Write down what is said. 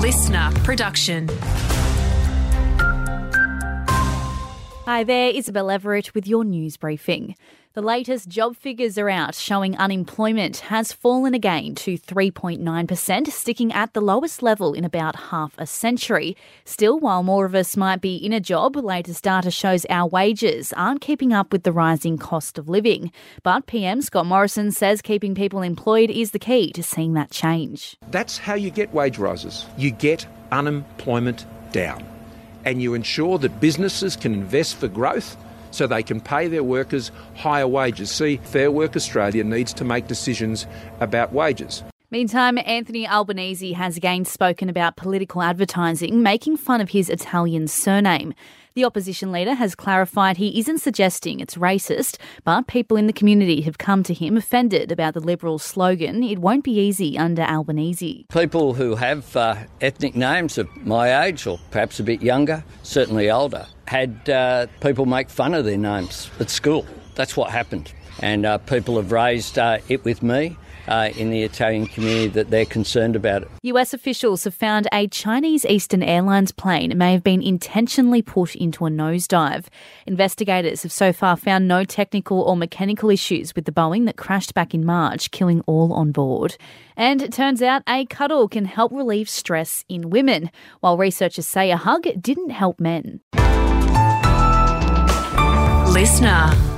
listener production. Hi there, Isabel Everett with your news briefing. The latest job figures are out showing unemployment has fallen again to 3.9%, sticking at the lowest level in about half a century. Still, while more of us might be in a job, latest data shows our wages aren't keeping up with the rising cost of living. But PM Scott Morrison says keeping people employed is the key to seeing that change. That's how you get wage rises. You get unemployment down. And you ensure that businesses can invest for growth so they can pay their workers higher wages. See, Fair Work Australia needs to make decisions about wages. Meantime, Anthony Albanese has again spoken about political advertising, making fun of his Italian surname. The opposition leader has clarified he isn't suggesting it's racist, but people in the community have come to him offended about the Liberals' slogan, "It won't be easy under Albanese." People who have ethnic names of my age, or perhaps a bit younger, certainly older, had people make fun of their names at school. That's what happened. And people have raised it with me in the Italian community that they're concerned about it. US officials have found a Chinese Eastern Airlines plane may have been intentionally put into a nosedive. Investigators have so far found no technical or mechanical issues with the Boeing that crashed back in March, killing all on board. And it turns out a cuddle can help relieve stress in women, while researchers say a hug didn't help men. Listener.